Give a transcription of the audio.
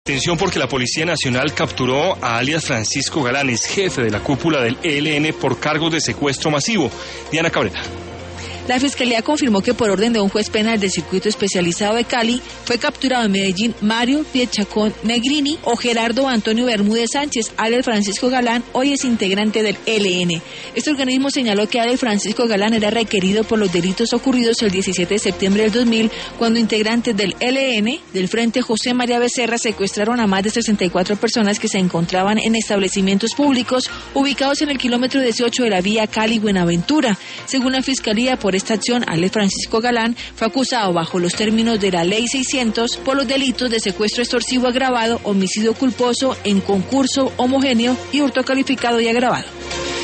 Atención porque la Policía Nacional capturó a alias Francisco Galán, es jefe de la cúpula del ELN por cargos de secuestro masivo. Diana Cabrera. La Fiscalía confirmó que por orden de un juez penal del Circuito Especializado de Cali fue capturado en Medellín Mario Piechacón Negrini o Gerardo Antonio Bermúdez Sánchez, alias Francisco Galán, hoy es integrante del ELN. Este organismo señaló que alias Francisco Galán era requerido por los delitos ocurridos el 17 de septiembre del 2000, cuando integrantes del ELN, del Frente José María Becerra, secuestraron a más de 64 personas que se encontraban en establecimientos públicos ubicados en el kilómetro 18 de la vía Cali-Buenaventura. Según la Fiscalía, por esta acción, alias Francisco Galán fue acusado bajo los términos de la Ley 600 por los delitos de secuestro extorsivo agravado, homicidio culposo en concurso homogéneo y hurto calificado y agravado.